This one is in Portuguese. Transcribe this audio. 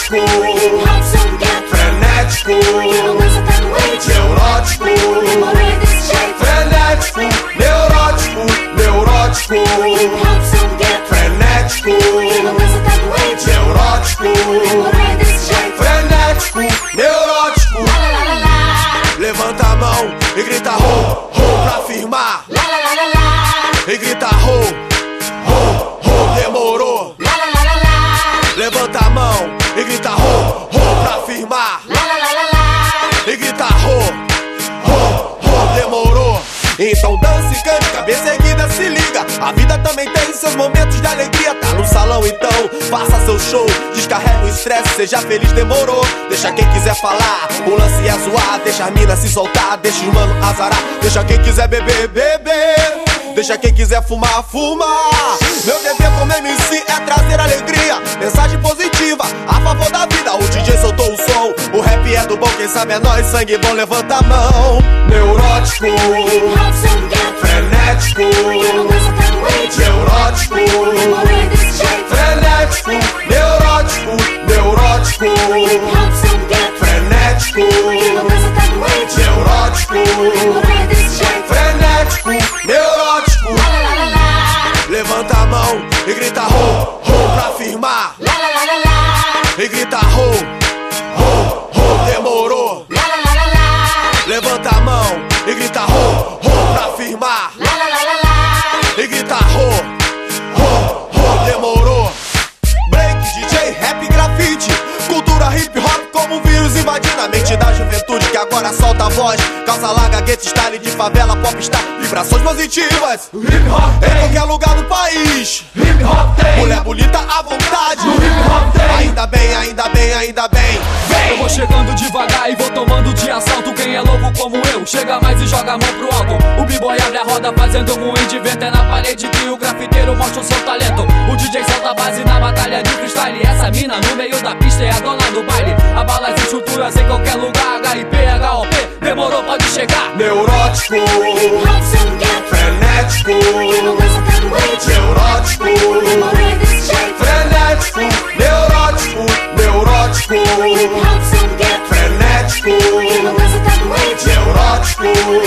Neurótico, frenético, neurótico, frenético, neurótico, neurótico, frenético, neurótico, frenético, neurótico. Levanta a mão e grita ho, ho pra firmar. E grita ho, ho, ho, demorou. Levanta a mão e grita ho, ho pra firmar. E grita ho, ho, ho, demorou. Então dance, cante, cabeça erguida, se liga. A vida também tem seus momentos de alegria. Tá no salão então, faça seu show. Descarrega o estresse, seja feliz, demorou. Deixa quem quiser falar, o lance é zoar. Deixa a mina se soltar, deixa os mano azarar. Deixa quem quiser beber, beber. Deixa quem quiser fumar, fumar. Meu dever como MC é trazer alegria, mensagem positiva a favor da vida. O DJ soltou o som, o rap é do bom. Quem sabe é nós, sangue bom, levanta a mão. Neurótico, frenético, neurótico, frenético, neurótico, neurótico, frenético, neurótico, frenético, neurótico. Levanta a mão e grita ho, ho pra firmar. E grita ho, ho, ho, demorou. Levanta a mão e grita ho, ho pra firmar. E grita ho, ho, ho, demorou. Break, DJ, rap, grafite, cultura hip hop como um vírus invadindo a mente da juventude que agora solta a voz. Calça larga, gueto, style de favela, popstar, vibrações positivas. Hip hop tem em qualquer lugar do país. Hip hop tem Mulher bonita à vontade. Hip hop tem Ainda bem, ainda bem, ainda bem. Eu vou chegando devagar e vou tomando de assalto. Quem é louco como eu, chega mais e joga a mão pro alto. O b-boy abre a roda fazendo um de vento. É na parede que o grafiteiro mostra o seu talento. O DJ solta a base na batalha de freestyle. Essa mina no meio da pista é a dona do baile. Abala as estruturas em qualquer lugar. HIP, HOP, demorou, pode chegar. Neurótico, frenético, neurótico, frenético, neurótico, neurótico, frenético, neurótico,